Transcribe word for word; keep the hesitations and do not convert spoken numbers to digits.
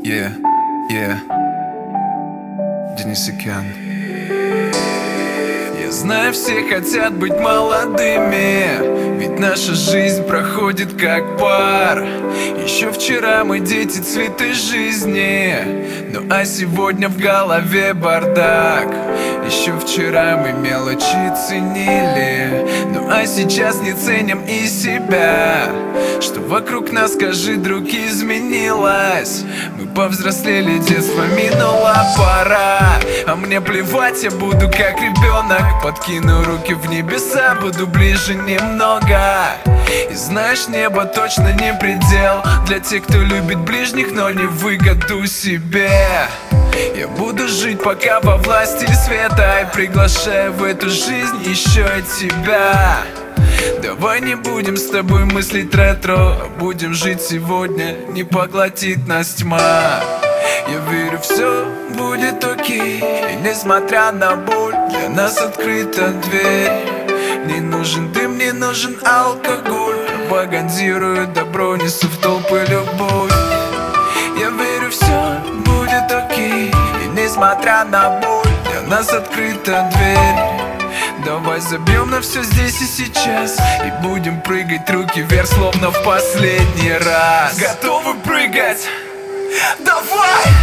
Yeah, yeah. Денисикян. Я знаю, все хотят быть молодыми, ведь наша жизнь проходит как пар. Еще вчера мы дети, цветы жизни, ну а сегодня в голове бардак. Еще вчера мы мелочи ценили, ну а сейчас не ценим и себя. Что вокруг нас, скажи, друг, изменилось. Мы повзрослели, детство минула пора. А мне плевать, я буду как ребенок. Подкину руки в небеса, буду ближе немного. И знаешь, небо точно не предел для тех, кто любит ближних, но не в выгоду себе. Я буду жить пока во власти света, и приглашаю в эту жизнь еще и тебя. Давай не будем с тобой мыслить ретро, а будем жить сегодня, не поглотит нас тьма. Я верю, все будет окей, и несмотря на боль, для нас открыта дверь. Не нужен дым, не нужен алкоголь, пропагандирую добро, несу в толпы любовь. Я верю, все будет окей, и несмотря на боль, для нас открыта дверь. Давай забьем на все здесь и сейчас, и будем прыгать руки вверх, словно в последний раз. Готовы прыгать? Давай!